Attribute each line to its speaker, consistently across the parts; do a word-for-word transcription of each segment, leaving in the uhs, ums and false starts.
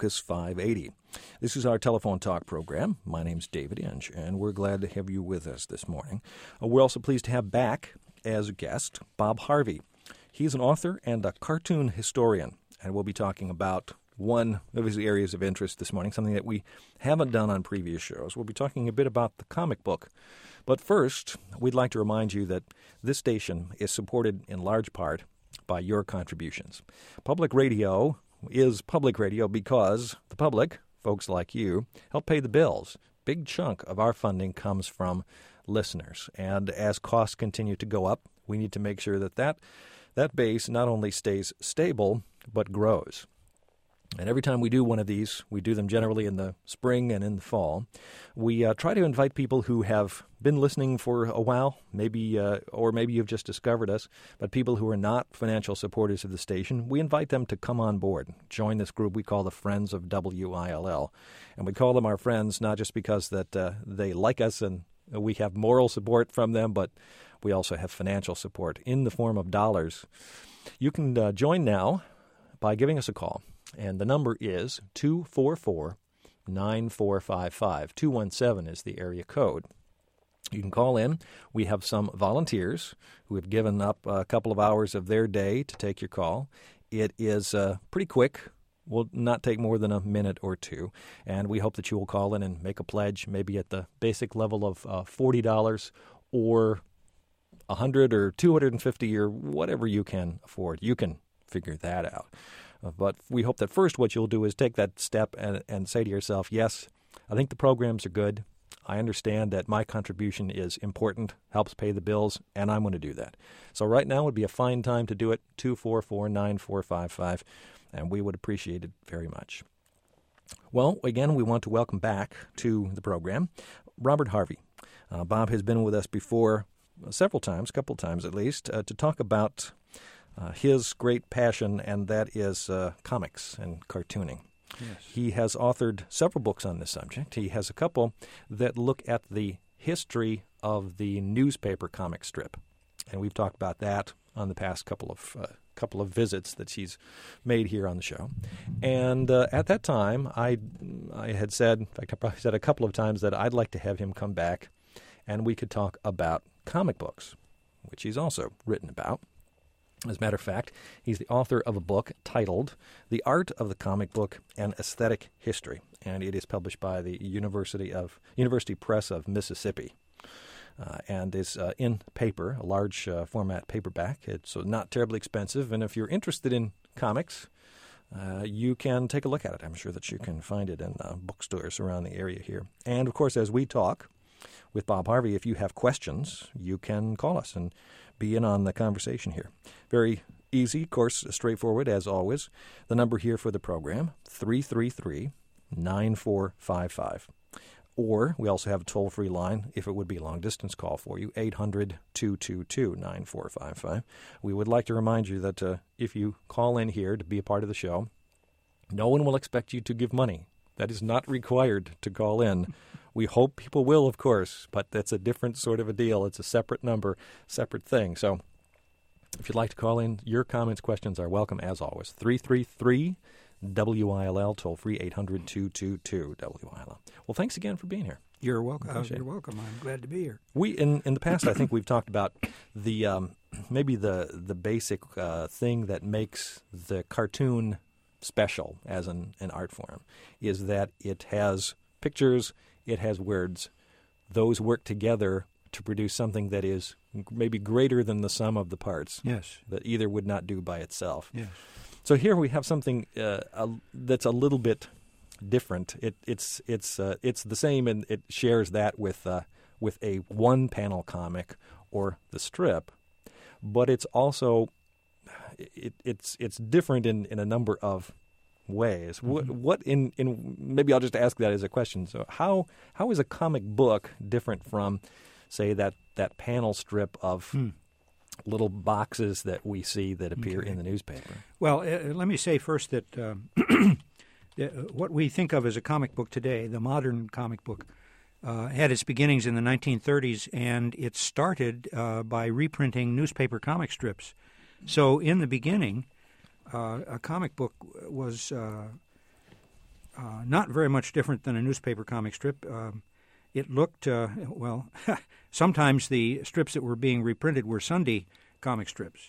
Speaker 1: Focus five eighty. This is our telephone talk program. My name's David Inge, and we're glad to have you with us this morning. Uh, we're also pleased to have back as a guest Bob Harvey. He's an author and a cartoon historian, and we'll be talking about one of his areas of interest this morning, something that we haven't done on previous shows. We'll be talking a bit about the comic book. But first, we'd like to remind you that this station is supported in large part by your contributions. Public radio is public radio because the public, folks like you, help pay the bills. Big chunk of our funding comes from listeners. And as costs continue to go up, we need to make sure that that, that base not only stays stable, but grows. And every time we do one of these, we do them generally in the spring and in the fall, we uh, try to invite people who have been listening for a while, maybe, uh, or maybe you've just discovered us, but people who are not financial supporters of the station, we invite them to come on board, join this group we call the Friends of W I L L. And we call them our friends not just because that uh, they like us and we have moral support from them, but we also have financial support in the form of dollars. You can uh, join now by giving us a call. And the number is two four four, nine four five five. two one seven is the area code. You can call in. We have some volunteers who have given up a couple of hours of their day to take your call. It is uh, pretty quick. Will not take more than a minute or two. And we hope that you will call in and make a pledge, maybe at the basic level of uh, forty dollars or one hundred dollars or two hundred fifty dollars or whatever you can afford. You can figure that out. But we hope that first what you'll do is take that step and, and say to yourself, yes, I think the programs are good. I understand that my contribution is important, helps pay the bills, and I'm going to do that. So right now would be a fine time to do it, two four four, nine four five five, and we would appreciate it very much. Well, again, we want to welcome back to the program Robert Harvey. Uh, Bob has been with us before several times, a couple times at least, uh, to talk about Uh, his great passion, and that is uh, comics and cartooning.
Speaker 2: Yes.
Speaker 1: He has authored several books on this subject. He has a couple that look at the history of the newspaper comic strip, and we've talked about that on the past couple of uh, couple of visits that he's made here on the show. And uh, at that time, I I had said, in fact, I probably said a couple of times that I'd like to have him come back, and we could talk about comic books, which he's also written about. As a matter of fact, he's the author of a book titled The Art of the Comic Book and Aesthetic History, and it is published by the University of University Press of Mississippi, uh, and is uh, in paper, a large uh, format paperback. It's not terribly expensive, and if you're interested in comics, uh, you can take a look at it. I'm sure that you can find it in uh, bookstores around the area here. And, of course, as we talk with Bob Harvey, if you have questions, you can call us and be in on the conversation here. Very easy, of course, straightforward as always. The number here for the program, three three three, nine four five five. Or we also have a toll-free line, if it would be a long-distance call for you, eight hundred, two two two, nine four five five. We would like to remind you that uh, if you call in here to be a part of the show, no one will expect you to give money. That is not required to call in. We hope people will, of course, but that's a different sort of a deal. It's a separate number, separate thing. So if you'd like to call in, your comments, questions are welcome, as always. three three three, W I L L, toll-free, eight hundred, two two two, W I L L. Well, thanks again for being here.
Speaker 2: You're welcome. Uh, you're welcome. I'm glad to be here.
Speaker 1: We in, in the past, I think we've talked about the um, maybe the, the basic uh, thing that makes the cartoon special as an, an art form is that it has pictures, it has words. Those work together to produce something that is maybe greater than the sum of the parts.
Speaker 2: Yes.
Speaker 1: That either would not do by itself.
Speaker 2: Yes.
Speaker 1: So here we have something uh, a, that's a little bit different. It, it's it's uh, it's the same, and it shares that with uh, with a one-panel comic or the strip, but it's also it, it's it's different in, in a number of ways. Mm-hmm. What, what in, in maybe I'll just ask that as a question. So how how is a comic book different from, say, that, that panel strip of hmm. little boxes that we see that appear okay. in the newspaper?
Speaker 2: Well, uh, let me say first that uh, what we think of as a comic book today, the modern comic book, uh, had its beginnings in the nineteen thirties, and it started uh, by reprinting newspaper comic strips. So in the beginning, uh, a comic book was uh, uh, not very much different than a newspaper comic strip. Um, it looked, uh, well, sometimes the strips that were being reprinted were Sunday comic strips.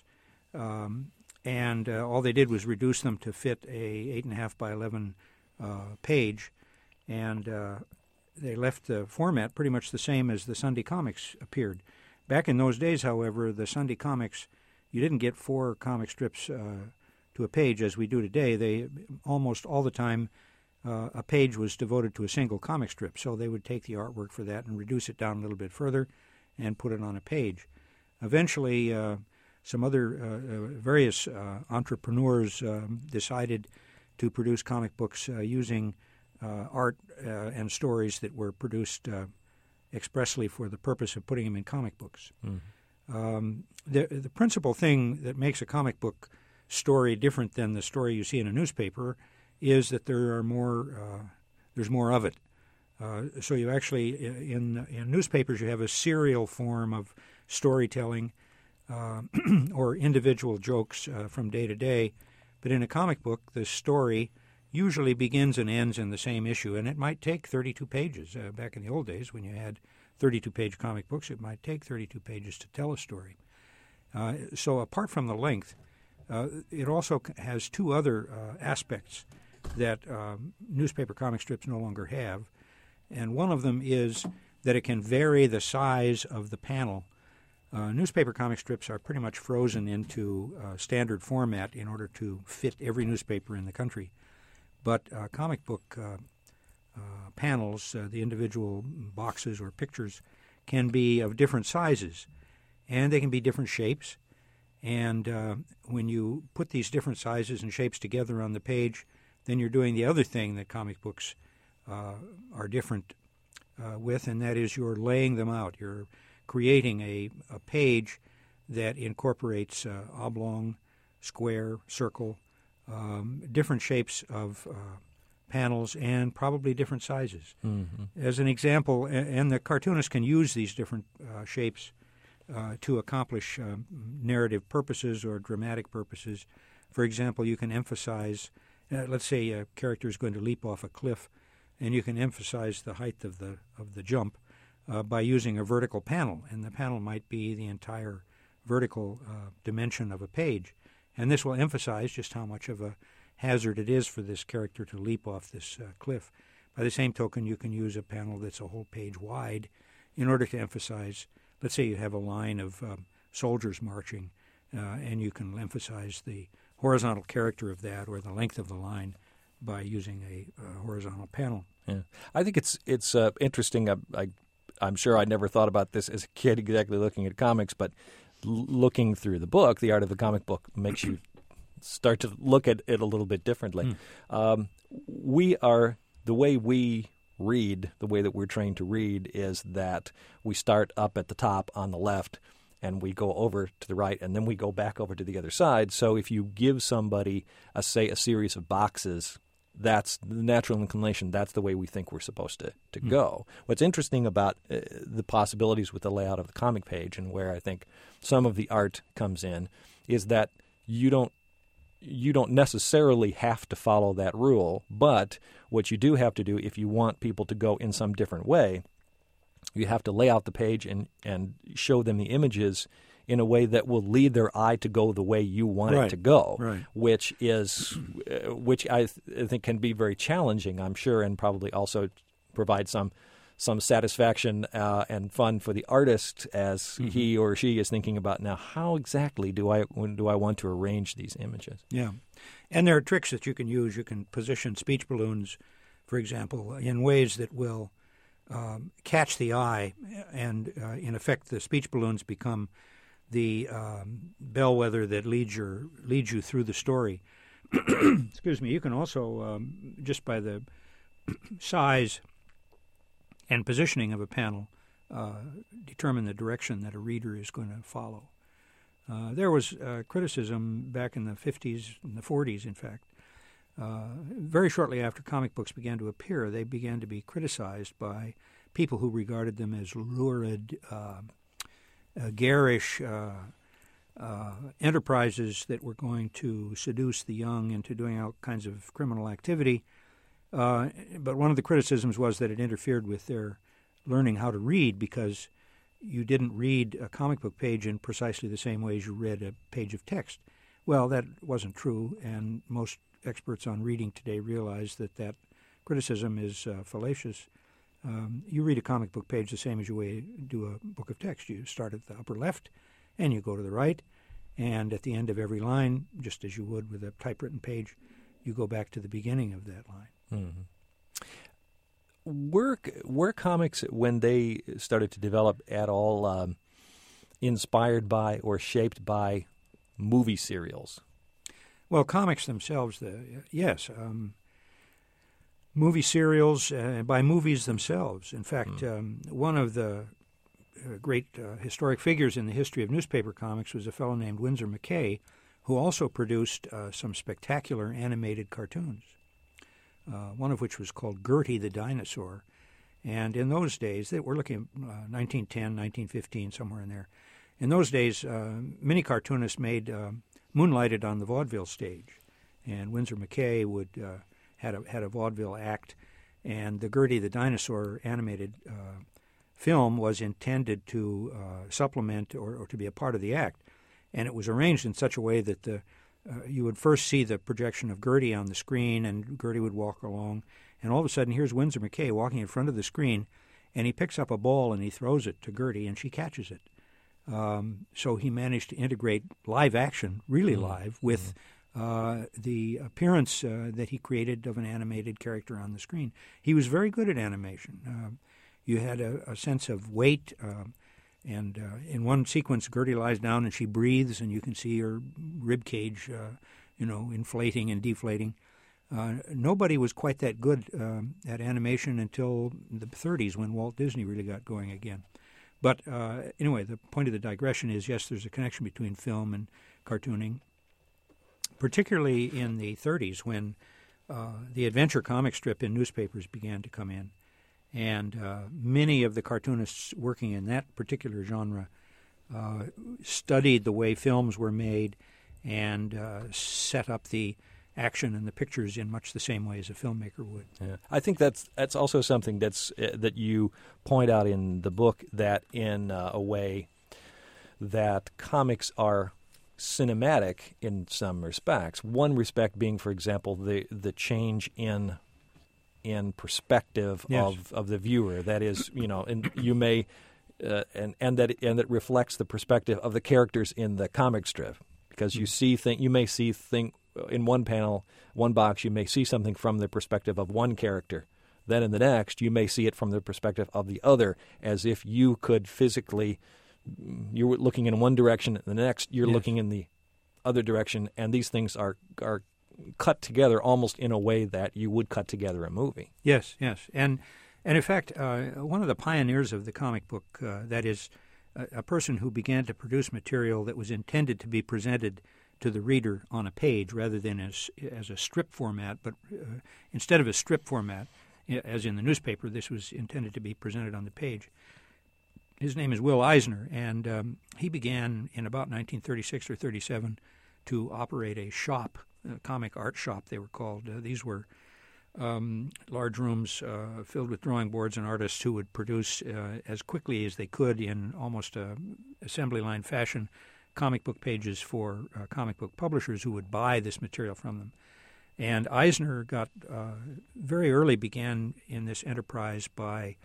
Speaker 2: Um, and uh, all they did was reduce them to fit a eight and a half by eleven uh, page, and uh, they left the format pretty much the same as the Sunday comics appeared. Back in those days, however, the Sunday comics, you didn't get four comic strips uh, to a page as we do today. They almost all the time uh, a page was devoted to a single comic strip, so they would take the artwork for that and reduce it down a little bit further and put it on a page. Eventually, uh, some other uh, uh, various uh, entrepreneurs um, decided to produce comic books uh, using uh, art uh, and stories that were produced uh, expressly for the purpose of putting them in comic books. Mm-hmm. Um, the, the principal thing that makes a comic book story different than the story you see in a newspaper is that there are more, uh, there's more of it. Uh, so you actually, in, in newspapers, you have a serial form of storytelling uh, or individual jokes uh, from day to day. But in a comic book, the story usually begins and ends in the same issue, and it might take thirty-two pages. Uh, back in the old days, when you had thirty-two page comic books, it might take thirty-two pages to tell a story. Uh, so apart from the length, uh, it also has two other uh, aspects that uh, newspaper comic strips no longer have. And one of them is that it can vary the size of the panel. Uh, newspaper comic strips are pretty much frozen into uh, standard format in order to fit every newspaper in the country. But uh, comic book uh, uh, panels, uh, the individual boxes or pictures, can be of different sizes, and they can be different shapes. And uh, when you put these different sizes and shapes together on the page, then you're doing the other thing that comic books uh, are different uh, with, and that is you're laying them out. You're creating a, a page that incorporates uh, oblong, square, circle, um, different shapes of uh, panels, and probably different sizes. Mm-hmm. As an example, and, and the cartoonist can use these different uh, shapes uh, to accomplish uh, narrative purposes or dramatic purposes. For example, you can emphasize, uh, let's say a character is going to leap off a cliff, and you can emphasize the height of the of the jump Uh, by using a vertical panel, and the panel might be the entire vertical uh, dimension of a page. And this will emphasize just how much of a hazard it is for this character to leap off this uh, cliff. By the same token, you can use a panel that's a whole page wide in order to emphasize, let's say you have a line of um, soldiers marching, uh, and you can emphasize the horizontal character of that or the length of the line by using a uh, horizontal panel.
Speaker 1: Yeah, I think it's it's uh, interesting. I, I I'm sure I never thought about this as a kid exactly looking at comics, but l- looking through the book, The Art of the Comic Book, makes you start to look at it a little bit differently. Mm. Um, we are, the way we read, the way that we're trained to read is that we start up at the top on the left and we go over to the right and then we go back over to the other side. So if you give somebody, a, say, a series of boxes, that's the natural inclination. That's the way we think we're supposed to, to mm. go. What's interesting about uh, the possibilities with the layout of the comic page, and where I think some of the art comes in, is that you don't you don't necessarily have to follow that rule. But what you do have to do, if you want people to go in some different way, you have to lay out the page and, and show them the images in a way that will lead their eye to go the way you want
Speaker 2: right.
Speaker 1: it to go,
Speaker 2: right.
Speaker 1: which is, uh, which I, th- I think can be very challenging, I'm sure, and probably also provide some some satisfaction uh, and fun for the artist as mm-hmm. he or she is thinking about, now, how exactly do I when do I want to arrange these images?
Speaker 2: Yeah, and there are tricks that you can use. You can position speech balloons, for example, in ways that will um, catch the eye, and uh, in effect, the speech balloons become the um, bellwether that leads your leads you through the story. Excuse me. You can also, um, just by the size and positioning of a panel, uh, determine the direction that a reader is going to follow. Uh, there was uh, criticism back in the fifties and the forties, in fact. Uh, very shortly after comic books began to appear, they began to be criticized by people who regarded them as lurid, uh, uh, garish uh, uh, enterprises that were going to seduce the young into doing all kinds of criminal activity. Uh, but one of the criticisms was that it interfered with their learning how to read because you didn't read a comic book page in precisely the same way as you read a page of text. Well, that wasn't true, and most experts on reading today realize that that criticism is uh, fallacious. Um, you read a comic book page the same as you do a book of text. You start at the upper left, and you go to the right, and at the end of every line, just as you would with a typewritten page, you go back to the beginning of that line.
Speaker 1: Mm-hmm. Were, were comics, when they started to develop, at all um, inspired by or shaped by movie serials?
Speaker 2: Well, comics themselves, the, yes. Um, movie serials, uh, by movies themselves. In fact, mm. um, one of the uh, great uh, historic figures in the history of newspaper comics was a fellow named Winsor McCay, who also produced uh, some spectacular animated cartoons, uh, one of which was called Gertie the Dinosaur. And in those days, they were looking at uh, nineteen ten, nineteen fifteen, somewhere in there. In those days, uh, many cartoonists made uh, moonlighted on the vaudeville stage, and Winsor McCay would uh, had a had a vaudeville act, and the Gertie the Dinosaur animated uh, film was intended to uh, supplement or, or to be a part of the act, and it was arranged in such a way that the uh, you would first see the projection of Gertie on the screen, and Gertie would walk along, and all of a sudden here's Winsor McCay walking in front of the screen, and he picks up a ball and he throws it to Gertie, and she catches it. Um, so he managed to integrate live action, really mm-hmm. live, with uh, the appearance uh, that he created of an animated character on the screen. He was very good at animation. Uh, you had a, a sense of weight, uh, and uh, in one sequence, Gertie lies down and she breathes, and you can see her rib cage, uh, you know, inflating and deflating. Uh, nobody was quite that good um, at animation until the thirties, when Walt Disney really got going again. But uh, anyway, the point of the digression is, yes, there's a connection between film and cartooning, particularly in the thirties when uh, the adventure comic strip in newspapers began to come in. And uh, many of the cartoonists working in that particular genre uh, studied the way films were made and uh, set up the action and the pictures in much the same way as a filmmaker would.
Speaker 1: Yeah. I think that's that's also something that's uh, that you point out in the book, that in uh, a way that comics are cinematic in some respects. One respect being, for example, the the change in in perspective
Speaker 2: yes.
Speaker 1: of, of the viewer. That is, you know, and you may uh, and and that and that reflects the perspective of the characters in the comic strip, because you see thing you may see thing. In one panel, one box, you may see something from the perspective of one character. Then in the next, you may see it from the perspective of the other, as if you could physically, you're looking in one direction, and the next you're
Speaker 2: yes.
Speaker 1: looking in the other direction, and these things are are cut together almost in a way that you would cut together a movie.
Speaker 2: Yes, yes. And, and in fact, uh, one of the pioneers of the comic book, uh, that is, a, a person who began to produce material that was intended to be presented to the reader on a page rather than as as a strip format, but uh, instead of a strip format, as in the newspaper, this was intended to be presented on the page. His name is Will Eisner, and um, he began in about nineteen thirty-six or thirty-seven to operate a shop, a comic art shop they were called. Uh, these were um, large rooms uh, filled with drawing boards and artists who would produce uh, as quickly as they could in almost a assembly line fashion comic book pages for uh, comic book publishers who would buy this material from them. And Eisner got uh, very early began in this enterprise by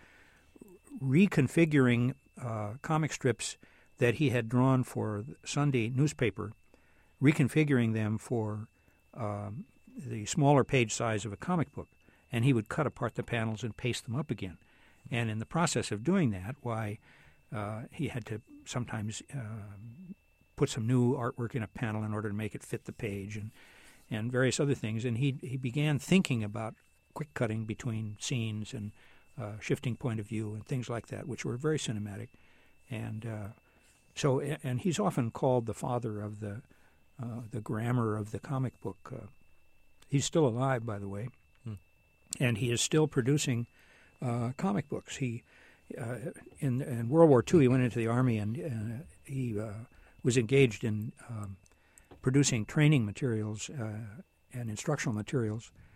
Speaker 2: reconfiguring uh, comic strips that he had drawn for the Sunday newspaper, reconfiguring them for um, the smaller page size of a comic book. And he would cut apart the panels and paste them up again. And in the process of doing that, why, uh, he had to sometimes uh, put some new artwork in a panel in order to make it fit the page, and and various other things. And he he began thinking about quick cutting between scenes and uh, shifting point of view and things like that, which were very cinematic. And uh, so, and he's often called the father of the uh, the grammar of the comic book. Uh, he's still alive, by the way, hmm. and he is still producing uh, comic books. He uh, in in World War Two, he went into the Army, and uh, he uh, was engaged in um, producing training materials uh, and instructional materials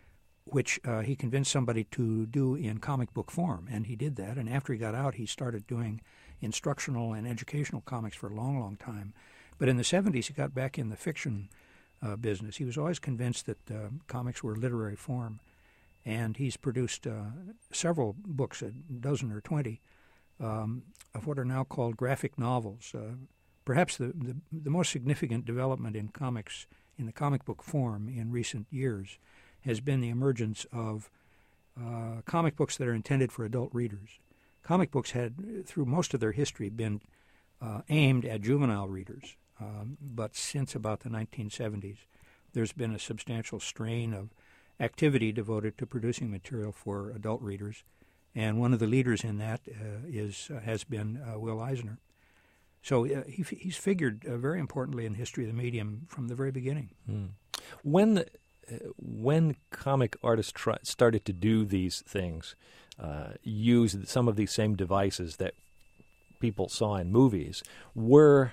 Speaker 2: which uh, he convinced somebody to do in comic book form, and he did that. And after he got out, he started doing instructional and educational comics for a long, long time. But in the seventies, he got back in the fiction uh, business. He was always convinced that uh, comics were literary form, and he's produced uh, several books, a dozen or twenty, um, of what are now called graphic novels. Uh, perhaps the, the, the most significant development in comics, in the comic book form in recent years, has been the emergence of uh, comic books that are intended for adult readers. Comic books had, through most of their history, been uh, aimed at juvenile readers. Um, but since about the nineteen seventies, there's been a substantial strain of activity devoted to producing material for adult readers, and one of the leaders in that uh, is uh, has been uh, Will Eisner. So uh, he, he's figured uh, very importantly in the history of the medium from the very beginning.
Speaker 1: Hmm. When the, uh, when comic artists try, started to do these things, uh, use some of these same devices that people saw in movies, were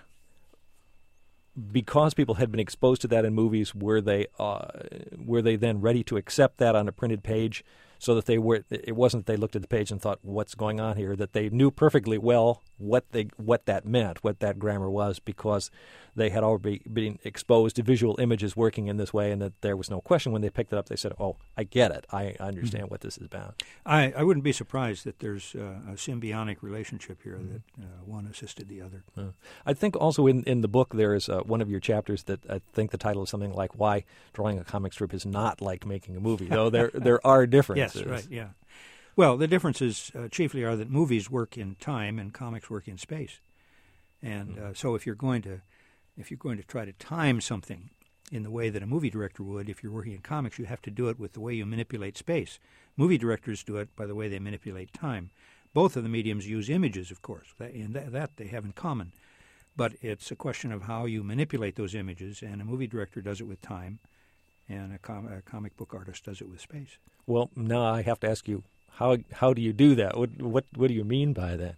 Speaker 1: because people had been exposed to that in movies, were they uh, were they then ready to accept that on a printed page, so that they were? It wasn't that they looked at the page and thought, "What's going on here?" That they knew perfectly well what they what that meant, what that grammar was, because they had already been exposed to visual images working in this way, and that there was no question when they picked it up. They said, "Oh, I get it. I understand mm-hmm. what this is about."
Speaker 2: I, I wouldn't be surprised that there's uh, a symbiotic relationship here, mm-hmm. that uh, one assisted the other.
Speaker 1: Uh, I think also in, in the book there is uh, one of your chapters that I think the title is something like "Why Drawing a Comic Strip is Not Like Making a Movie," though there there are differences.
Speaker 2: Yes, right, yeah. Well, the differences uh, chiefly are that movies work in time and comics work in space. And uh, so if you're going to if you're going to try to time something in the way that a movie director would, if you're working in comics, you have to do it with the way you manipulate space. Movie directors do it by the way they manipulate time. Both of the mediums use images, of course, and that, that they have in common. But it's a question of how you manipulate those images, and a movie director does it with time, and a, com- a comic book artist does it with space.
Speaker 1: Well, now I have to ask you, how how do you do that? What what what do you mean by that?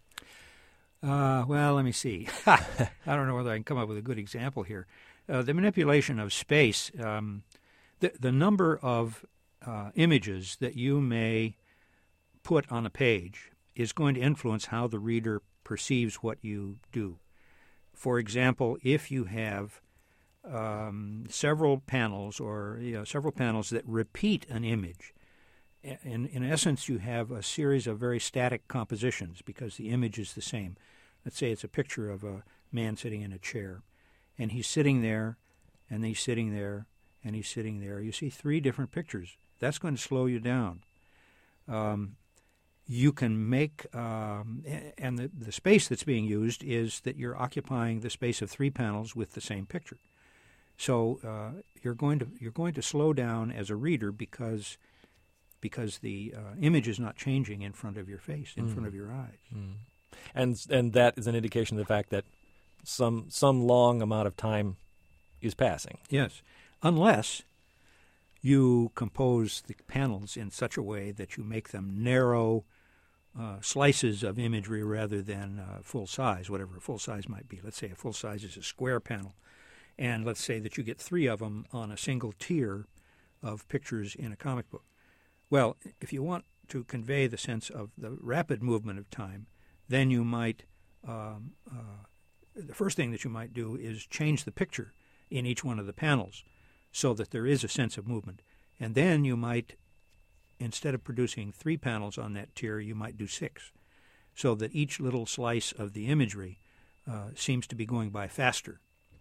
Speaker 2: Uh, well, let me see. I don't know whether I can come up with a good example here. Uh, the manipulation of space, um, the the number of uh, images that you may put on a page is going to influence how the reader perceives what you do. For example, if you have um, several panels or you know, several panels that repeat an image, in in essence, you have a series of very static compositions because the image is the same. Let's say it's a picture of a man sitting in a chair, and he's sitting there, and he's sitting there, and he's sitting there. You see three different pictures. That's going to slow you down. Um, you can make, um, and the, the space that's being used is that you're occupying the space of three panels with the same picture. So uh, you're going to you're going to slow down as a reader because because the uh, image is not changing in front of your face, in mm. front of your eyes.
Speaker 1: Mm. And and that is an indication of the fact that some some long amount of time is passing.
Speaker 2: Yes, unless you compose the panels in such a way that you make them narrow uh, slices of imagery rather than uh, full size, whatever a full size might be. Let's say a full size is a square panel, and let's say that you get three of them on a single tier of pictures in a comic book. Well, if you want to convey the sense of the rapid movement of time, then you might, um, uh, the first thing that you might do is change the picture in each one of the panels so that there is a sense of movement. And then you might, instead of producing three panels on that tier, you might do six, so that each little slice of the imagery uh, seems to be going by faster.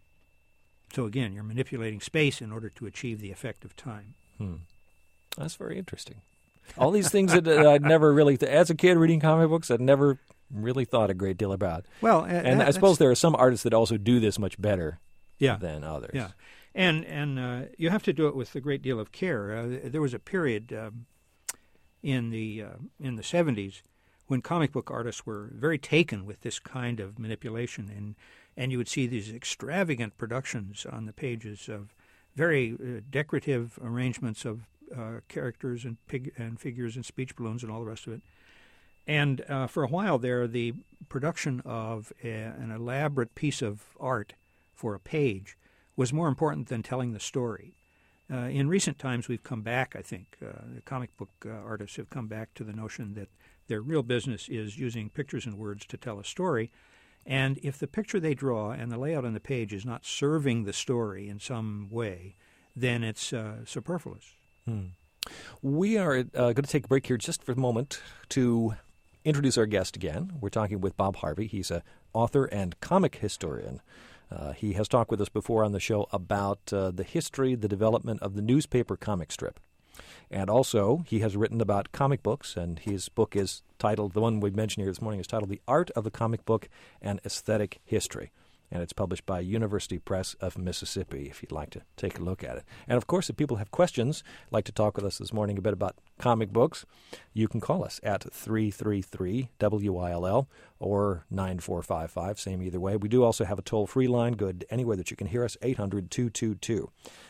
Speaker 2: So again, you're manipulating space in order to achieve the effect of time.
Speaker 1: Hmm. That's very interesting. All these things that uh, I'd never really, th- as a kid reading comic books, I'd never really thought a great deal about.
Speaker 2: Well, uh,
Speaker 1: and
Speaker 2: that,
Speaker 1: I suppose there are some artists that also do this much better
Speaker 2: yeah,
Speaker 1: than others.
Speaker 2: Yeah, and and uh, you have to do it with a great deal of care. Uh, there was a period um, in the uh, in the seventies when comic book artists were very taken with this kind of manipulation, and and you would see these extravagant productions on the pages of very uh, decorative arrangements of uh, characters and pig and figures and speech balloons and all the rest of it. And uh, for a while there, the production of a, an elaborate piece of art for a page was more important than telling the story. Uh, in recent times, we've come back, I think. Uh, the comic book uh, artists have come back to the notion that their real business is using pictures and words to tell a story. And if the picture they draw and the layout on the page is not serving the story in some way, then it's uh, superfluous.
Speaker 1: Hmm. We are uh, going to take a break here just for a moment to introduce our guest again. We're talking with Bob Harvey. He's an author and comic historian. Uh, he has talked with us before on the show about uh, the history, the development of the newspaper comic strip. And also, he has written about comic books, and his book is titled, the one we mentioned here this morning is titled The Art of the Comic Book and Aesthetic History. And it's published by University Press of Mississippi, if you'd like to take a look at it. And, of course, if people have questions, like to talk with us this morning a bit about comic books, you can call us at three three three W I L L or nine four five five, same either way. We do also have a toll-free line, good anywhere that you can hear us, eight hundred two two two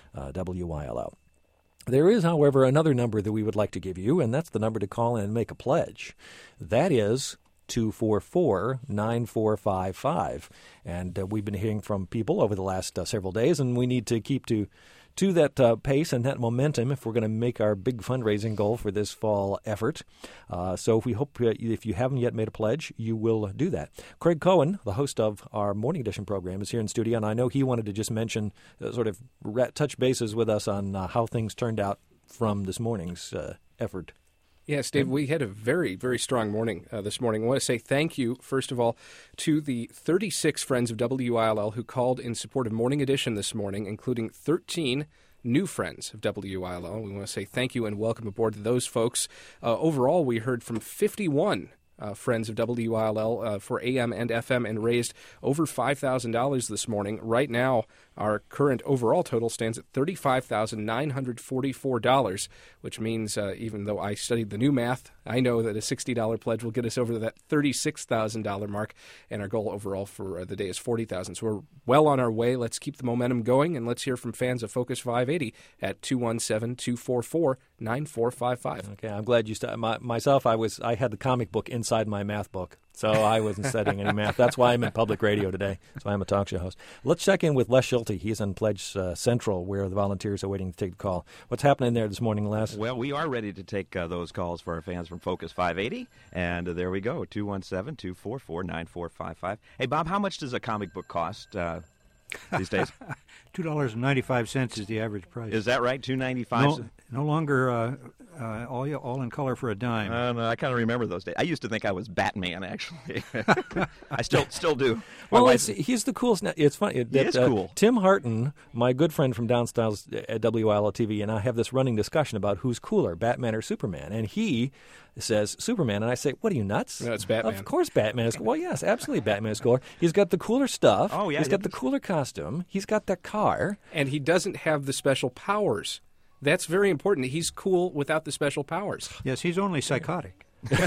Speaker 1: W I L L. There is, however, another number that we would like to give you, and that's the number to call in and make a pledge. That is two four four, nine four five five. And uh, we've been hearing from people over the last uh, several days, and we need to keep to to that uh, pace and that momentum if we're going to make our big fundraising goal for this fall effort. Uh, so we hope uh, if you haven't yet made a pledge, you will do that. Craig Cohen, the host of our Morning Edition program, is here in studio, and I know he wanted to just mention, uh, sort of rat- touch bases with us on uh, how things turned out from this morning's uh, effort.
Speaker 3: Yes, Dave, we had a very, very strong morning uh, this morning. I want to say thank you, first of all, to the thirty-six friends of W I L L who called in support of Morning Edition this morning, including thirteen new friends of W I L L. We want to say thank you and welcome aboard to those folks. Uh, overall, we heard from fifty-one Uh, friends of W I L L uh, for A M and F M and raised over five thousand dollars this morning. Right now, our current overall total stands at thirty-five thousand nine hundred forty-four dollars, which means uh, even though I studied the new math, I know that a sixty dollars pledge will get us over to that thirty-six thousand dollars mark, and our goal overall for uh, the day is forty thousand dollars. So we're well on our way. Let's keep the momentum going, and let's hear from fans of Focus five eighty at two one seven, two four four, nine four five five.
Speaker 1: Okay, I'm glad you started. My, myself, I was I had the comic book inside my math book, so I wasn't studying any math. That's why I'm in public radio today, so I'm a talk show host. Let's check in with Les Schulte. He's in Pledge uh, Central, where the volunteers are waiting to take the call. What's happening there this morning, Les?
Speaker 4: Well, we are ready to take uh, those calls for our fans from Focus five eighty, and uh, there we go, two one seven, two four four, nine four five five. Hey, Bob, how much does a comic book cost uh, these days?
Speaker 2: two dollars and ninety-five cents is the average price.
Speaker 4: Is that right, two dollars and ninety-five cents?
Speaker 2: No, no longer uh, uh, all all in color for a dime.
Speaker 4: Uh, no, I kind of remember those days. I used to think I was Batman, actually. I still still do. My
Speaker 1: Well,
Speaker 4: wife-
Speaker 1: it's, he's the coolest. Now, it's funny. That,
Speaker 4: is
Speaker 1: uh,
Speaker 4: cool.
Speaker 1: Tim Harton, my good friend from downstairs at W I L L T V, and I have this running discussion about who's cooler, Batman or Superman. And he says Superman, and I say, what are you, nuts?
Speaker 3: No, it's Batman.
Speaker 1: Of course Batman is. Well, yes, absolutely Batman is cooler. He's got the cooler stuff.
Speaker 4: Oh, yeah,
Speaker 1: He's got
Speaker 4: yeah.
Speaker 1: the cooler costume. He's got that car.
Speaker 3: And he doesn't have the special powers. That's very important. He's cool without the special powers.
Speaker 2: Yes, he's only psychotic.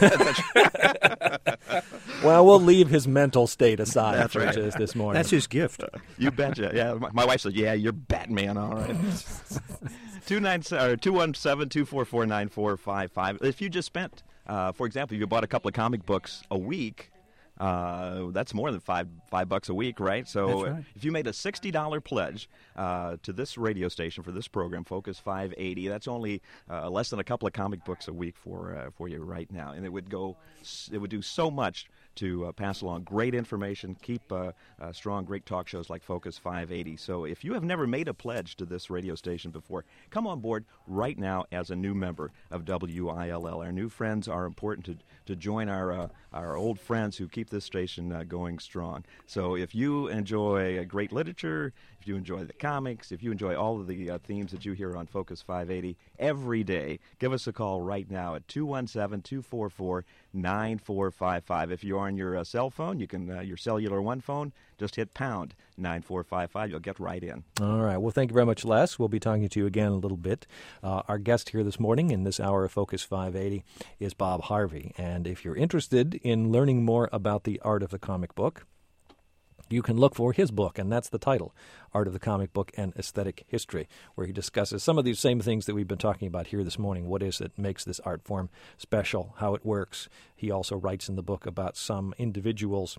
Speaker 1: Well, we'll leave his mental state aside
Speaker 4: That's
Speaker 1: for
Speaker 4: right.
Speaker 1: just this morning.
Speaker 2: That's his gift.
Speaker 4: You betcha. Yeah, my, my wife said, yeah, you're Batman, all right. two nine or two one seven, two four four, nine four five five. If you just spent, uh, for example, if you bought a couple of comic books a week, uh, that's more than five five bucks a week, right? So
Speaker 2: That's right.
Speaker 4: if you made a sixty dollars pledge uh, to this radio station for this program, Focus five eighty, that's only uh, less than a couple of comic books a week for uh, for you right now, and it would go, it would do so much to uh, pass along great information, keep uh, uh, strong, great talk shows like Focus five eighty. So if you have never made a pledge to this radio station before, come on board right now as a new member of W I L L. Our new friends are important to, to join our uh, our old friends who keep this station uh, going strong. So if you enjoy uh, great literature, if you enjoy the comics, if you enjoy all of the uh, themes that you hear on Focus five eighty every day, give us a call right now at two one seven, two four four, nine four five five. If you're on your uh, cell phone, you can uh, your cellular one phone, just hit pound nine four five five. You'll get right in.
Speaker 1: All right. Well, thank you very much, Les. We'll be talking to you again in a little bit. Uh, our guest here this morning in this hour of Focus five eighty is Bob Harvey. And if you're interested in learning more about the art of the comic book, you can look for his book, and that's the title, Art of the Comic Book and Aesthetic History, where he discusses some of these same things that we've been talking about here this morning. What is it that makes this art form special, how it works. He also writes in the book about some individuals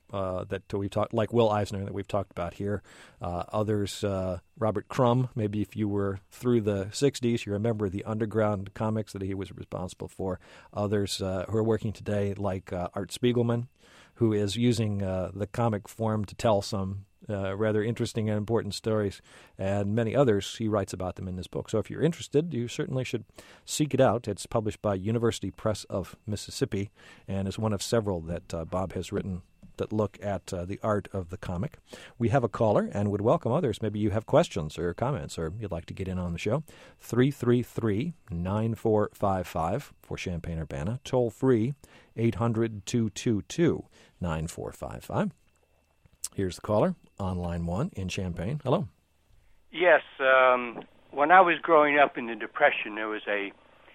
Speaker 1: uh, that we've talked, like Will Eisner that we've talked about here. Uh, others, uh, Robert Crumb, maybe if you were through the sixties, you remember the underground comics that he was responsible for. Others uh, who are working today, like uh, Art Spiegelman, who is using uh, the comic form to tell some uh, rather interesting and important stories, and many others. He writes about them in this book. So if you're interested, you certainly should seek it out. It's published by University Press of Mississippi and is one of several that uh, Bob has written that look at uh, the art of the comic. We have a caller and would welcome others. Maybe you have questions or comments or you'd like to get in on the show. three three three, nine four five five for Champaign-Urbana. Toll free, eight hundred, two two two, nine four five five. Here's the caller on line one in Champaign. Hello.
Speaker 5: Yes. Um, when I was growing up in the Depression, there was a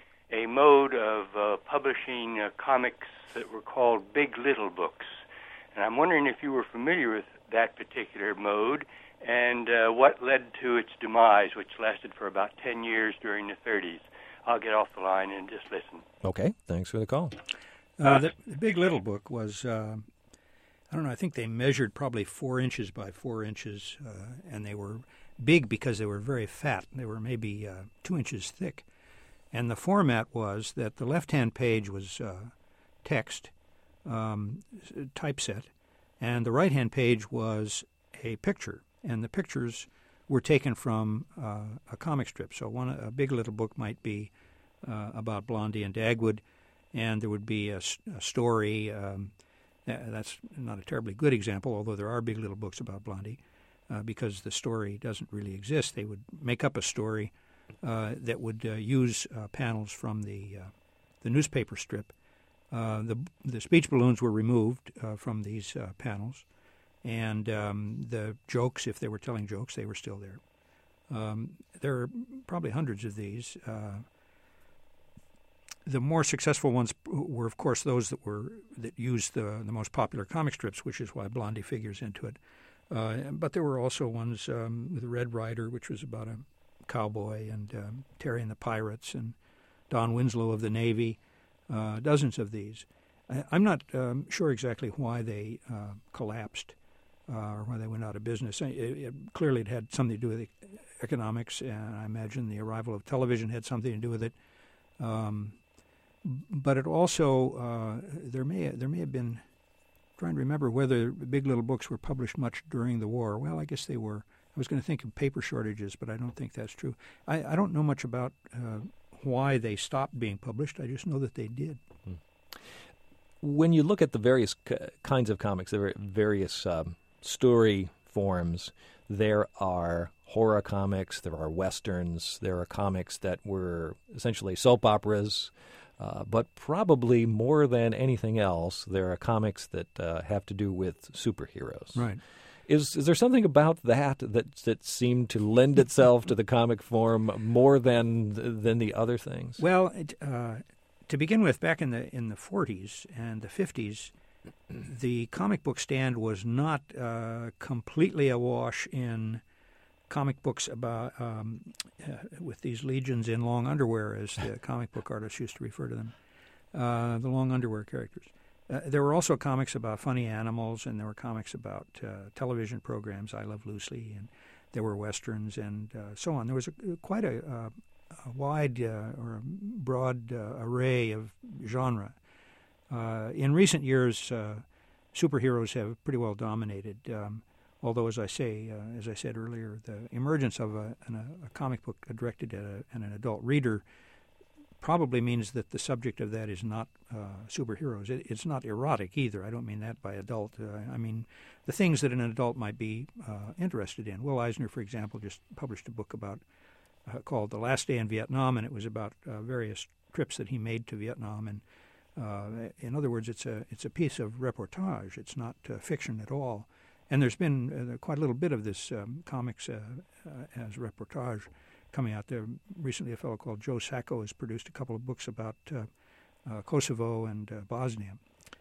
Speaker 5: a mode of uh, publishing uh, comics that were called Big Little books. And I'm wondering if you were familiar with that particular mode and uh, what led to its demise, which lasted for about ten years during the thirties. I'll get off the line and just listen.
Speaker 1: Okay, thanks for the call.
Speaker 2: Uh, the, the Big Little book was, uh, I don't know, I think they measured probably four inches by four inches, uh, and they were big because they were very fat. They were maybe uh, two inches thick. And the format was that the left-hand page was uh, text, um, typeset, and the right-hand page was a picture, and the pictures were taken from uh, a comic strip. So one a Big Little book might be uh, about Blondie and Dagwood, and there would be a, a story. Um, that's not a terribly good example, although there are Big Little books about Blondie, uh, because the story doesn't really exist. They would make up a story uh, that would uh, use uh, panels from the uh, the newspaper strip. Uh, the the speech balloons were removed uh, from these uh, panels, and um, the jokes, if they were telling jokes, they were still there. Um, there are probably hundreds of these. Uh, the more successful ones were, of course, those that were that used the the most popular comic strips, which is why Blondie figures into it. Uh, but there were also ones um, with Red Rider, which was about a cowboy, and um, Terry and the Pirates, and Don Winslow of the Navy. Uh, dozens of these. I, I'm not um, sure exactly why they uh, collapsed uh, or why they went out of business. It, it, clearly, it had something to do with economics, and I imagine the arrival of television had something to do with it. Um, but it also uh, there may there may have been. Trying to remember whether Big Little books were published much during the war. Well, I guess they were. I was going to think of paper shortages, but I don't think that's true. I, I don't know much about uh, why they stopped being published. I just know that they did.
Speaker 1: When you look at the various c- kinds of comics, there are various um, story forms. There are horror comics, there are westerns, there are comics that were essentially soap operas, uh, but probably more than anything else, there are comics that uh, have to do with superheroes.
Speaker 2: Right.
Speaker 1: Is is there something about that that that seemed to lend itself to the comic form more than than the other things?
Speaker 2: Well, it, uh, to begin with, back in the in the forties and the fifties, the comic book stand was not uh, completely awash in comic books about um, uh, with these legions in long underwear, as the comic book artists used to refer to them, uh, the long underwear characters. Uh, there were also comics about funny animals, and there were comics about uh, television programs, I Love Lucy, and there were westerns and uh, so on. There was a, quite a, uh, a wide uh, or a broad uh, array of genre. Uh, in recent years, uh, superheroes have pretty well dominated. Um, although, as I say, uh, as I said earlier, the emergence of a, an, a comic book directed at, a, at an adult reader probably means that the subject of that is not uh, superheroes. It, it's not erotic either. I don't mean that by adult. Uh, I mean the things that an adult might be uh, interested in. Will Eisner, for example, just published a book about uh, called The Last Day in Vietnam, and it was about uh, various trips that he made to Vietnam. And uh, in other words, it's a it's a piece of reportage. It's not uh, fiction at all. And there's been uh, quite a little bit of this um, comics uh, uh, as reportage coming out there. Recently, a fellow called Joe Sacco has produced a couple of books about uh, uh, Kosovo and uh, Bosnia.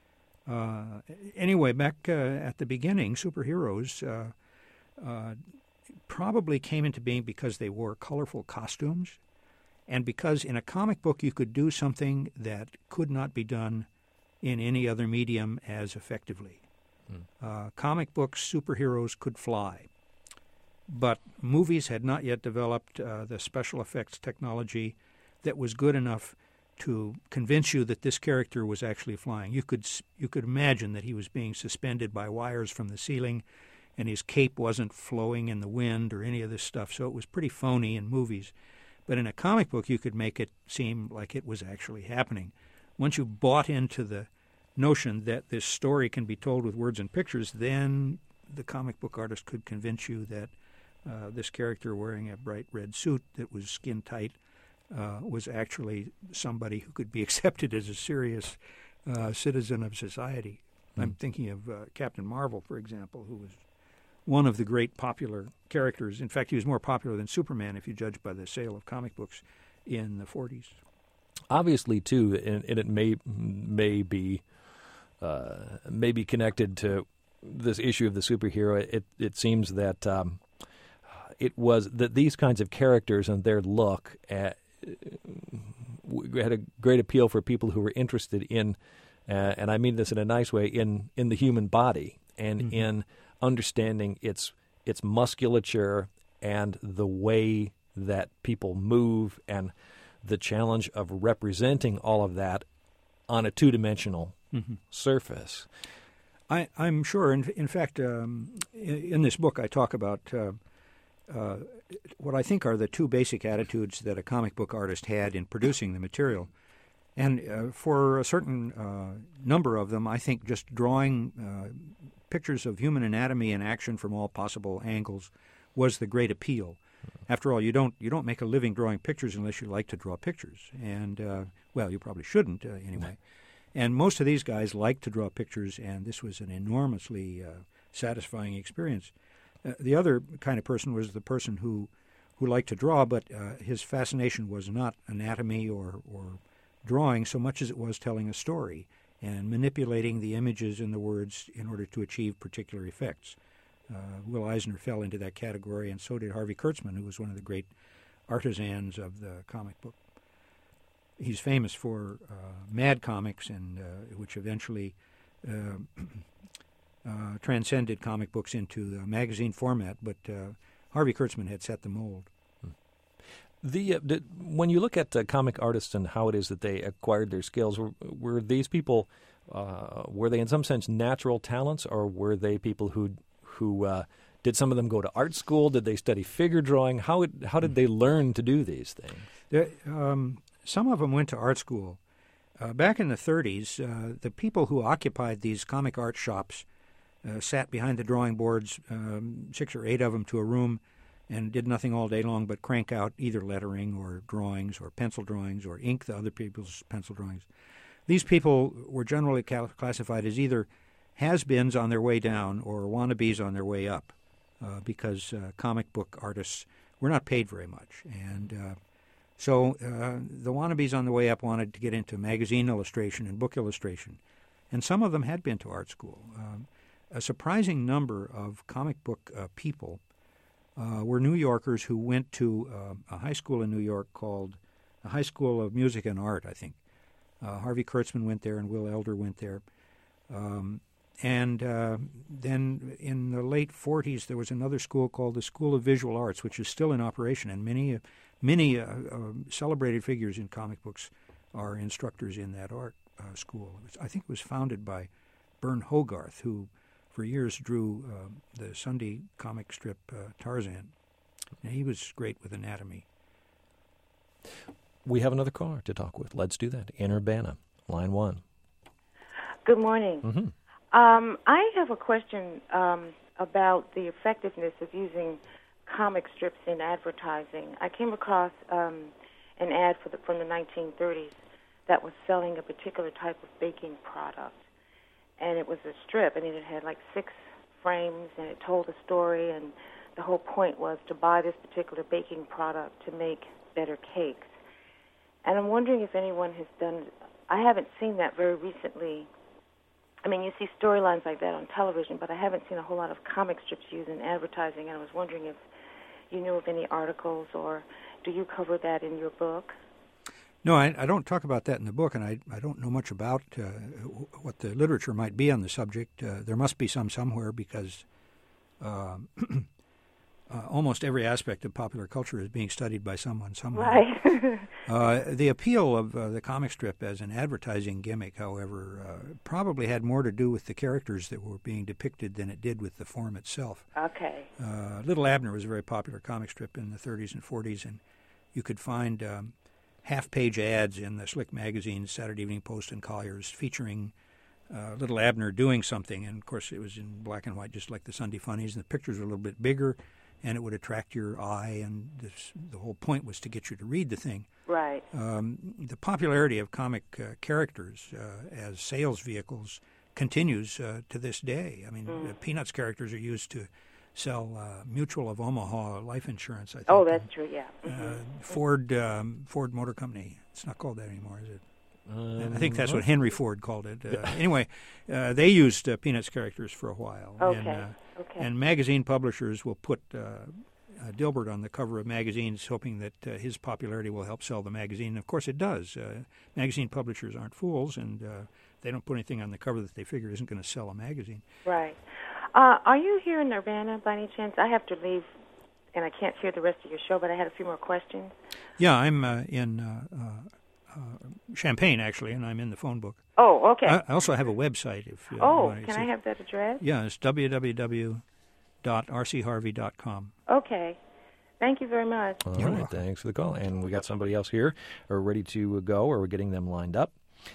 Speaker 2: Uh, anyway, back uh, at the beginning, superheroes uh, uh, probably came into being because they wore colorful costumes, and because in a comic book you could do something that could not be done in any other medium as effectively. Hmm. Uh, comic books, superheroes could fly. But movies had not yet developed uh, the special effects technology that was good enough to convince you that this character was actually flying. You could you could imagine that he was being suspended by wires from the ceiling, and his cape wasn't flowing in the wind or any of this stuff. So it was pretty phony in movies. But in a comic book, you could make it seem like it was actually happening. Once you bought into the notion that this story can be told with words and pictures, then the comic book artist could convince you that uh, this character wearing a bright red suit that was skin tight uh, was actually somebody who could be accepted as a serious uh, citizen of society. Mm. I'm thinking of uh, Captain Marvel, for example, who was one of the great popular characters. In fact, he was more popular than Superman if you judge by the sale of comic books in the forties.
Speaker 1: Obviously, too, and, and it may may be uh, may be connected to this issue of the superhero. It it seems that um, it was that these kinds of characters and their look at, had a great appeal for people who were interested in, uh, and I mean this in a nice way, in in the human body and mm-hmm. in understanding its its musculature and the way that people move and the challenge of representing all of that on a two-dimensional mm-hmm. surface.
Speaker 2: I, I'm sure. In, in fact, um, in, in this book, I talk about uh, uh, what I think are the two basic attitudes that a comic book artist had in producing the material. And uh, for a certain uh, number of them, I think just drawing uh, pictures of human anatomy in action from all possible angles was the great appeal. After all, you don't you don't make a living drawing pictures unless you like to draw pictures. And, uh, well, you probably shouldn't uh, anyway. And most of these guys like to draw pictures, and this was an enormously uh, satisfying experience. Uh, the other kind of person was the person who, who liked to draw, but uh, his fascination was not anatomy or, or drawing so much as it was telling a story and manipulating the images and the words in order to achieve particular effects. Uh, Will Eisner fell into that category, and so did Harvey Kurtzman, who was one of the great artisans of the comic book. He's famous for uh, Mad Comics, and uh, which eventually uh, uh, transcended comic books into the magazine format, but uh, Harvey Kurtzman had set the mold.
Speaker 1: The, uh, the when you look at uh, comic artists and how it is that they acquired their skills, were, were these people, uh, were they in some sense natural talents, or were they people who who uh, did some of them go to art school? Did they study figure drawing? How it, how did they learn to do these things?
Speaker 2: There, um, some of them went to art school. Uh, back in the thirties, uh, the people who occupied these comic art shops uh, sat behind the drawing boards, um, six or eight of them to a room, and did nothing all day long but crank out either lettering or drawings or pencil drawings or ink the other people's pencil drawings. These people were generally cal- classified as either has-beens on their way down or wannabes on their way up, uh, because uh, comic book artists were not paid very much. And uh, so uh, the wannabes on the way up wanted to get into magazine illustration and book illustration. And some of them had been to art school. Um, a surprising number of comic book uh, people uh, were New Yorkers who went to uh, a high school in New York called the High School of Music and Art, I think. Uh, Harvey Kurtzman went there and Will Elder went there. Um, And uh, then in the late forties, there was another school called the School of Visual Arts, which is still in operation, and many, uh, many uh, uh, celebrated figures in comic books are instructors in that art uh, school. It was, I think it was founded by Bern Hogarth, who for years drew uh, the Sunday comic strip uh, Tarzan. And he was great with anatomy.
Speaker 1: We have another caller to talk with. Let's do that. In Urbana, line one.
Speaker 6: Good morning.
Speaker 1: Mm-hmm.
Speaker 6: Um, I have a question um, about the effectiveness of using comic strips in advertising. I came across um, an ad for the, from the nineteen thirties that was selling a particular type of baking product. And it was a strip, and it had like six frames, and it told a story, and the whole point was to buy this particular baking product to make better cakes. And I'm wondering if anyone has done, I haven't seen that very recently. I mean, you see storylines like that on television, but I haven't seen a whole lot of comic strips used in advertising, and I was wondering if you knew of any articles, or do you cover that in your book?
Speaker 2: No, I, I don't talk about that in the book, and I, I don't know much about uh, what the literature might be on the subject. Uh, there must be some somewhere because uh, uh, almost every aspect of popular culture is being studied by someone somewhere.
Speaker 6: Right.
Speaker 2: uh, the appeal of uh, the comic strip as an advertising gimmick, however, uh, probably had more to do with the characters that were being depicted than it did with the form itself.
Speaker 6: Okay.
Speaker 2: Uh, Little Abner was a very popular comic strip in the thirties and forties, and you could find um, half-page ads in the Slick magazines, Saturday Evening Post, and Collier's featuring uh, Little Abner doing something. And, of course, it was in black and white, just like the Sunday Funnies, and the pictures were a little bit bigger, and it would attract your eye, and this, the whole point was to get you to read the thing.
Speaker 6: Right.
Speaker 2: Um, the popularity of comic uh, characters uh, as sales vehicles continues uh, to this day. I mean, mm. uh, Peanuts characters are used to sell uh, Mutual of Omaha life insurance, I think.
Speaker 6: Oh, that's true, yeah. Mm-hmm.
Speaker 2: Uh, Ford um, Ford Motor Company. It's not called that anymore, is it?
Speaker 1: Um,
Speaker 2: I think that's what Henry Ford called it. Uh, anyway, uh, they used uh, Peanuts characters for a while.
Speaker 6: Okay,
Speaker 2: and, uh,
Speaker 6: okay.
Speaker 2: And magazine publishers will put uh, uh, Dilbert on the cover of magazines, hoping that uh, his popularity will help sell the magazine. Of course, it does. Uh, magazine publishers aren't fools, and uh, they don't put anything on the cover that they figure isn't going to sell a magazine.
Speaker 6: Right. Uh, are you here in Urbana by any chance? I have to leave, and I can't hear the rest of your show, but I had a few more questions.
Speaker 2: Yeah, I'm uh, in uh, uh, uh, Champaign, actually, and I'm in the phone book.
Speaker 6: Oh, okay.
Speaker 2: I, I also have a website. If uh,
Speaker 6: Oh,
Speaker 2: you
Speaker 6: can
Speaker 2: see.
Speaker 6: I have that address?
Speaker 2: Yeah, it's w w w dot r c harvey dot com.
Speaker 6: Okay. Thank you very much.
Speaker 1: All
Speaker 2: You're
Speaker 1: right,
Speaker 2: welcome.
Speaker 1: thanks for the call. And we got somebody else here who are ready to go, or we're getting them lined up,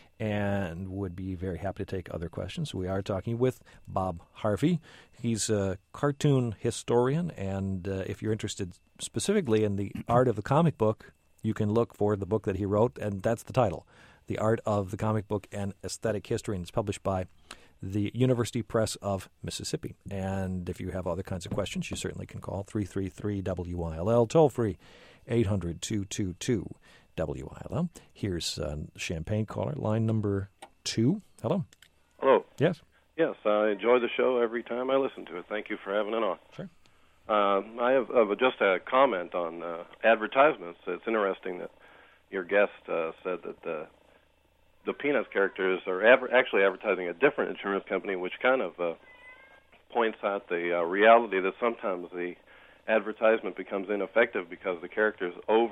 Speaker 1: and would be very happy to take other questions. We are talking with Bob Harvey. He's a cartoon historian, and uh, if you're interested specifically in the art of the comic book, you can look for the book that he wrote, and that's the title, The Art of the Comic Book and Aesthetic History, and it's published by the University Press of Mississippi. And if you have other kinds of questions, you certainly can call three three three W I L L, toll free, eight hundred two two two W I L L. Here's uh, Champagne caller, line number two. Hello.
Speaker 7: Hello.
Speaker 1: Yes.
Speaker 7: Yes, I enjoy the show every time I listen to it. Thank you for having it on.
Speaker 1: Sure.
Speaker 7: Um, I have uh, just a comment on uh, advertisements. It's interesting that your guest uh, said that the the Peanuts characters are adver- actually advertising a different insurance company, which kind of uh, points out the uh, reality that sometimes the advertisement becomes ineffective because the characters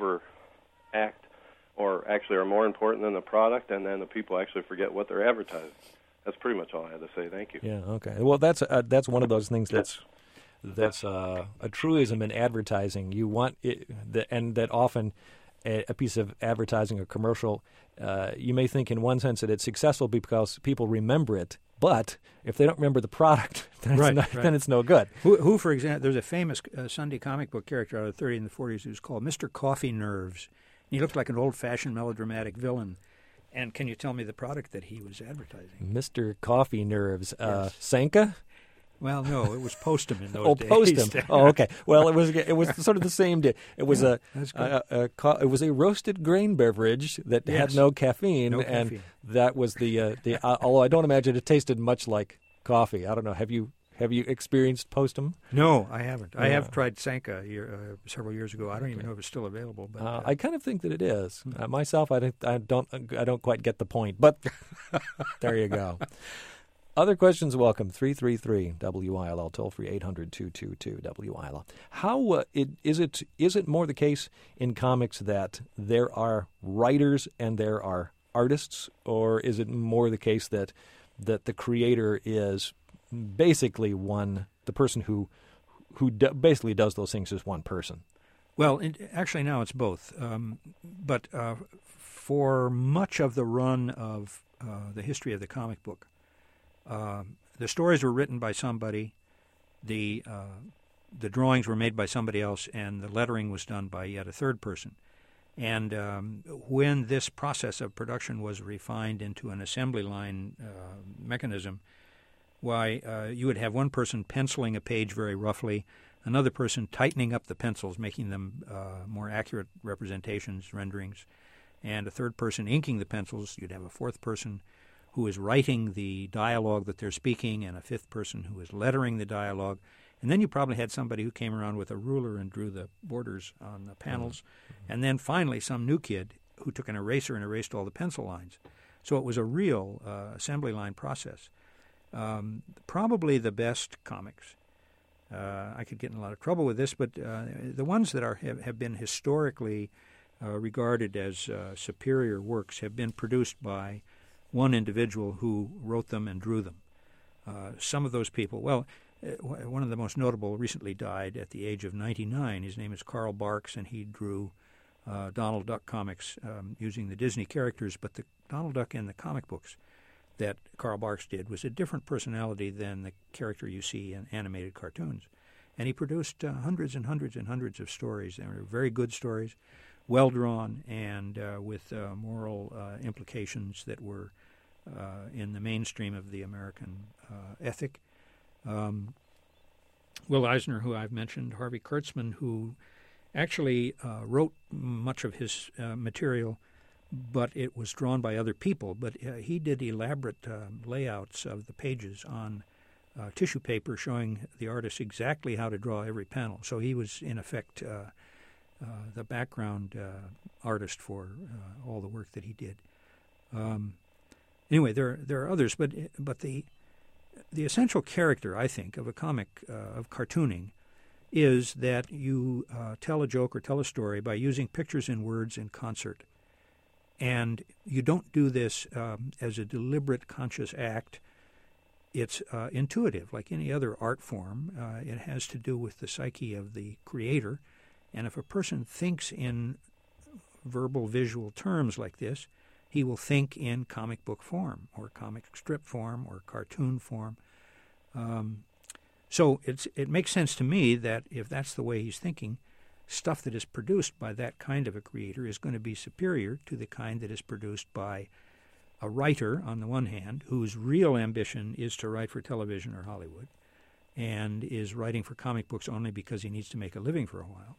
Speaker 7: overact or actually are more important than the product, and then the people actually forget what they're advertising. That's pretty much all I had to say. Thank you.
Speaker 1: Yeah, okay. Well, that's uh, that's one of those things that's that's uh, a truism in advertising. You want it, the, and that often a, a piece of advertising or commercial, uh, you may think in one sense that it's successful because people remember it, but if they don't remember the product, then,
Speaker 2: Right,
Speaker 1: it's, not,
Speaker 2: right.
Speaker 1: then it's no good.
Speaker 2: Who, who, for example, there's a famous uh, Sunday comic book character out of the thirties and the forties who's called Mister Coffee Nerves. He looked like an old-fashioned melodramatic villain. And can you tell me the product that he was advertising?
Speaker 1: Mister Coffee Nerves. Uh,
Speaker 2: Yes.
Speaker 1: Sanka?
Speaker 2: Well, no, it was Postum in those
Speaker 1: Oh,
Speaker 2: days.
Speaker 1: Postum. Oh, okay. Well, it was it was sort of the same. Di- it was
Speaker 2: Yeah,
Speaker 1: a,
Speaker 2: that's good.
Speaker 1: a, a, co- it was a roasted grain beverage that
Speaker 2: Yes.
Speaker 1: had no caffeine,
Speaker 2: No
Speaker 1: and
Speaker 2: caffeine.
Speaker 1: that was the uh, the. Uh, although I don't imagine it tasted much like coffee. I don't know. Have you have you experienced Postum?
Speaker 2: No, I haven't. I
Speaker 1: Yeah.
Speaker 2: have tried Sanka a year, uh, several years ago. I don't even know if it's still available. But
Speaker 1: Uh,
Speaker 2: uh,
Speaker 1: I kind of think that it is. Uh, myself, I don't, I don't, I don't quite get the point. But there you go. Other questions, welcome. three three three W I L L, toll free eight hundred two two two W I L L. How uh, it, is it? Is it more the case in comics that there are writers and there are artists, or is it more the case that that the creator is basically one, the person who who do, basically does those things is one person?
Speaker 2: Well, it, actually, now it's both. Um, but uh, for much of the run of uh, the history of the comic book, uh, the stories were written by somebody, the uh, the drawings were made by somebody else, and the lettering was done by yet a third person. And um, when this process of production was refined into an assembly line uh, mechanism, why uh, you would have one person penciling a page very roughly, another person tightening up the pencils, making them uh, more accurate representations, renderings, and a third person inking the pencils. You'd have a fourth person who is writing the dialogue that they're speaking, and a fifth person who is lettering the dialogue. And then you probably had somebody who came around with a ruler and drew the borders on the panels. Mm-hmm. And then finally some new kid who took an eraser and erased all the pencil lines. So it was a real uh, assembly line process. Um, probably the best comics. Uh, I could get in a lot of trouble with this, but uh, the ones that are have, have been historically uh, regarded as uh, superior works have been produced by one individual who wrote them and drew them. Uh, some of those people, well, uh, one of the most notable recently died at the age of ninety-nine. His name is Carl Barks, and he drew uh, Donald Duck comics um, using the Disney characters, but the Donald Duck in the comic books that Carl Barks did was a different personality than the character you see in animated cartoons. And he produced uh, hundreds and hundreds and hundreds of stories. They were very good stories, well drawn, and uh, with uh, moral uh, implications that were uh, in the mainstream of the American uh, ethic. Um, Will Eisner, who I've mentioned, Harvey Kurtzman, who actually uh, wrote much of his uh, material, but it was drawn by other people. But uh, he did elaborate uh, layouts of the pages on uh, tissue paper showing the artist exactly how to draw every panel. So he was, in effect, uh, uh, the background uh, artist for uh, all the work that he did. Um, anyway, there there are others, but but the the essential character, I think, of a comic, uh, of cartooning, is that you uh, tell a joke or tell a story by using pictures and words in concert. And you don't do this um, as a deliberate, conscious act. It's uh, intuitive, like any other art form. Uh, it has to do with the psyche of the creator. And if a person thinks in verbal, visual terms like this, he will think in comic book form or comic strip form or cartoon form. Um, so it's it makes sense to me that if that's the way he's thinking, stuff that is produced by that kind of a creator is going to be superior to the kind that is produced by a writer, on the one hand, whose real ambition is to write for television or Hollywood and is writing for comic books only because he needs to make a living for a while.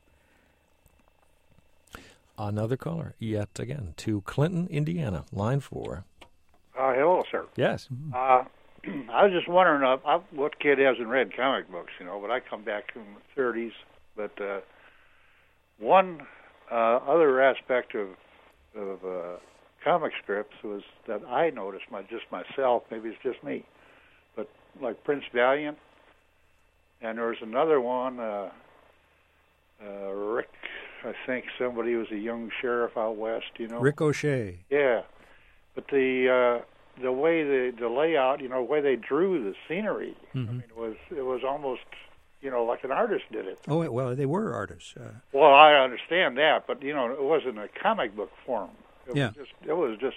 Speaker 1: Another caller, yet again, to Clinton, Indiana, line four.
Speaker 8: Uh, hello, sir.
Speaker 1: Yes.
Speaker 8: Uh, I was just wondering, uh, I, what kid hasn't read comic books, you know, but I come back from the thirties. But uh, one uh, other aspect of, of uh, comic strips was that I noticed, my, just myself, maybe it's just me, but like Prince Valiant, and there was another one, uh, uh, Rick... I think somebody was a young sheriff out west, you know.
Speaker 2: Ricochet.
Speaker 8: Yeah, but the uh, the way the the layout, you know, the way they drew the scenery,
Speaker 2: Mm-hmm.
Speaker 8: I mean, it was it was almost, you know, like an artist did it.
Speaker 2: Oh, well, they were artists. Uh,
Speaker 8: Well, I understand that, but you know, it wasn't a comic book form. It
Speaker 2: Yeah.
Speaker 8: was just it was just,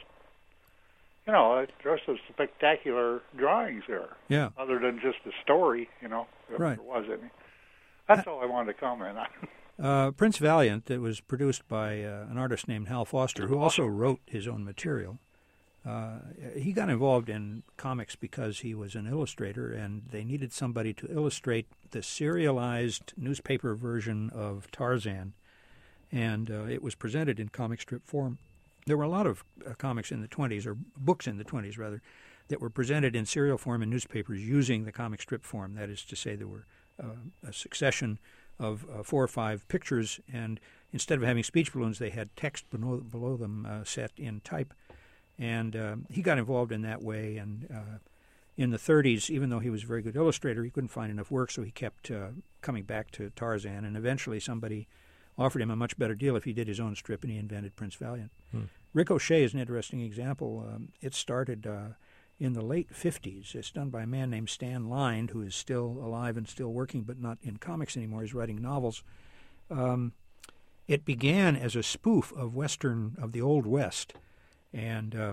Speaker 8: you know, just some spectacular drawings there.
Speaker 2: yeah.
Speaker 8: Other than just the story, you know, if
Speaker 2: Right.
Speaker 8: there was any. That's all I wanted to comment on.
Speaker 2: Uh, Prince Valiant, it was produced by uh, an artist named Hal Foster, who also wrote his own material. Uh, he got involved in comics because he was an illustrator, and they needed somebody to illustrate the serialized newspaper version of Tarzan, and uh, it was presented in comic strip form. There were a lot of uh, comics in the twenties, or books in the twenties, rather, that were presented in serial form in newspapers using the comic strip form. That is to say, there were uh, a succession of uh, four or five pictures, and instead of having speech balloons, they had text below, below them uh, set in type. And uh, he got involved in that way, and uh, in the thirties, even though he was a very good illustrator, he couldn't find enough work, so he kept uh, coming back to Tarzan, and eventually somebody offered him a much better deal if he did his own strip, and he invented Prince Valiant.
Speaker 1: Hmm.
Speaker 2: Ricochet is an interesting example. Um, it started uh, in the late fifties. It's done by a man named Stan Lind, who is still alive and still working, but not in comics anymore. He's writing novels. Um, it began as a spoof of Western, of the Old West, and uh,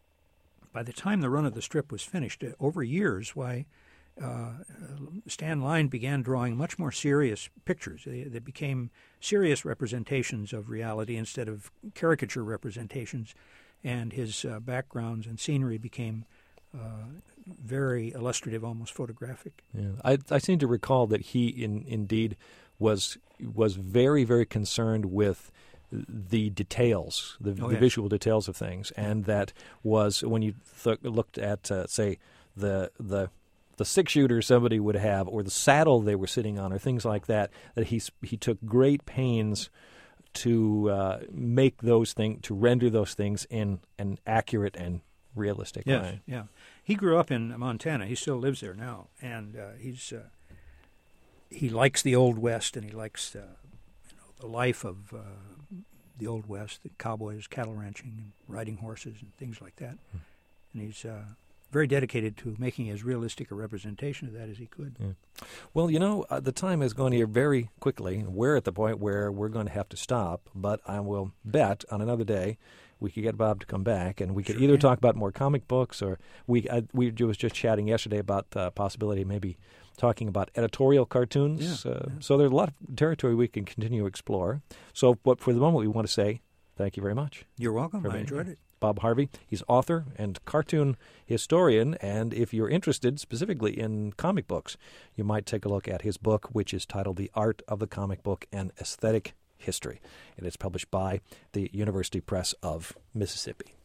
Speaker 2: by the time the run of the strip was finished, uh, over years, why uh, Stan Lind began drawing much more serious pictures. They, they became serious representations of reality instead of caricature representations, and his uh, backgrounds and scenery became Uh, very illustrative, almost photographic.
Speaker 1: Yeah. I, I seem to recall that he, in, indeed, was was very, very concerned with the details, the,
Speaker 2: Oh,
Speaker 1: the
Speaker 2: yes.
Speaker 1: visual details of things, and that was when you th- looked at, uh, say, the the the six shooter somebody would have, or the saddle they were sitting on, or things like that. That he he took great pains to uh, make those things, to render those things in an accurate and realistic
Speaker 2: yes,
Speaker 1: way.
Speaker 2: Yeah, he grew up in Montana. He still lives there now, and uh, he's uh, he likes the Old West, and he likes uh, you know, the life of uh, the Old West, the cowboys, cattle ranching, and riding horses, and things like that. Hmm. And he's uh, very dedicated to making as realistic a representation of that as he could.
Speaker 1: Yeah. Well, you know, uh, the time is going here very quickly. We're at the point where we're going to have to stop, but I will bet on another day we could get Bob to come back, and we could
Speaker 2: sure
Speaker 1: either
Speaker 2: can.
Speaker 1: talk about more comic books, or we I, we was just chatting yesterday about the uh, possibility of maybe talking about editorial cartoons.
Speaker 2: Yeah,
Speaker 1: uh,
Speaker 2: yeah.
Speaker 1: So there's a lot of territory we can continue to explore. So, but for the moment, we want to say thank you very much.
Speaker 2: You're welcome.
Speaker 1: for
Speaker 2: I
Speaker 1: being
Speaker 2: enjoyed
Speaker 1: here.
Speaker 2: it.
Speaker 1: Bob Harvey. He's author and cartoon historian, and if you're interested specifically in comic books, you might take a look at his book, which is titled The Art of the Comic Book and Aesthetic History. It is published by the University Press of Mississippi.